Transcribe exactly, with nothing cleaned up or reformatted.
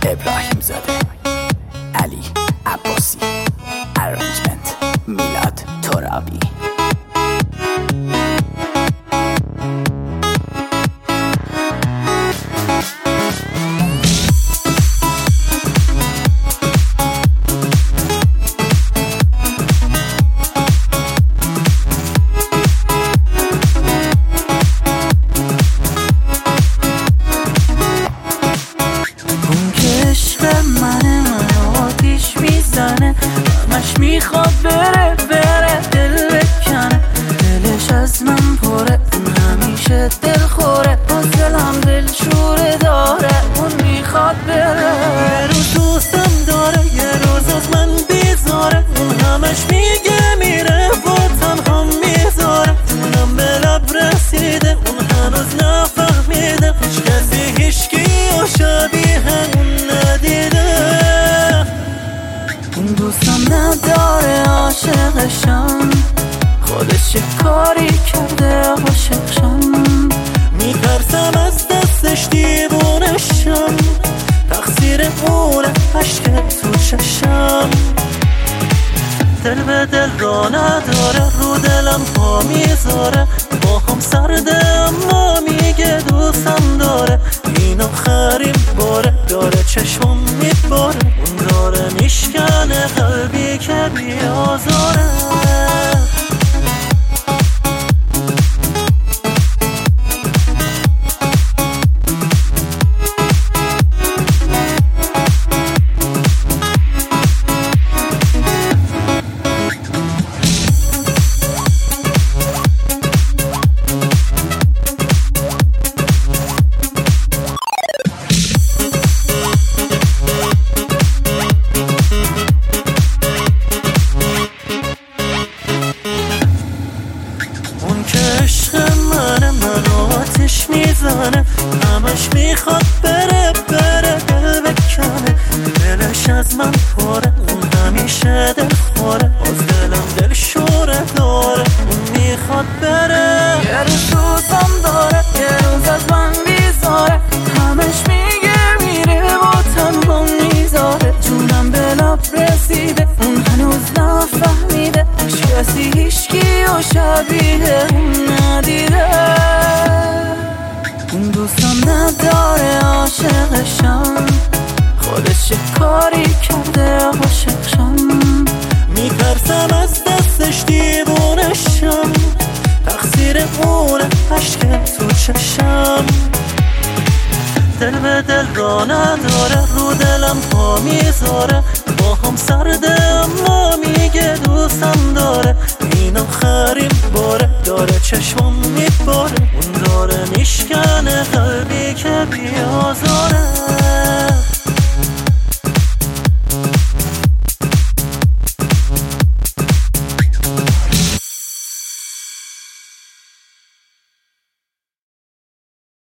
ابراهیم زاده، علی عباسی، ارنجمنت میلاد ترابی. همش میخواد بره بره دل بکنه، دلش از من پره، اون همیشه دل خوره، باز دلم دل شوره داره، اون میخواد بره. یه روز دوستم داره، یه روز از من بیزاره، اون همش میگه میره و تنها میذاره، اونم به لب رسیده، اون هنوز نفهمیده، هیچ کسی هیچکی و شبیه اون ندیده. اون دوستم نداره عاشقشم، خودش چه کاری کرده عاشقشم، میترسم از دستش دیوونشم، تقصیر اونه عشق تو چشم. دل به دل را نداره، رو دلم پا میذاره، با هم سرده اما میگه دوستم داره، این آخرین باره، داره چشمم میباره، اون داره میشکنه قلبی که بیازاره. میزنه همش میخواد بره بره دل بکنه، دلش از من پره، اون همیشه دل خوره، باز دلم دل شوره داره، اون میخواد بره. یه روز دوستم داره، یه روز از من بیزاره، همش میگه میره و تنها میذاره، جونم به لب رسیده، اون هنوز نفهمیده، هیچ کسی هیچکی و شبیه اون ندیده. اون دوستم نداره عاشقشم، خودش چه کاری کرده عاشقشم، میترسم از دستش دیوونشم، تقصیر اونه عشق تو چشم. دل به دل را نداره، رو دلم پا میذاره، با هم سرده اما میگه دوستم داره، این آخرین باره، داره چشمم میباره، اون داره میشکنه قلبی که بیازاره.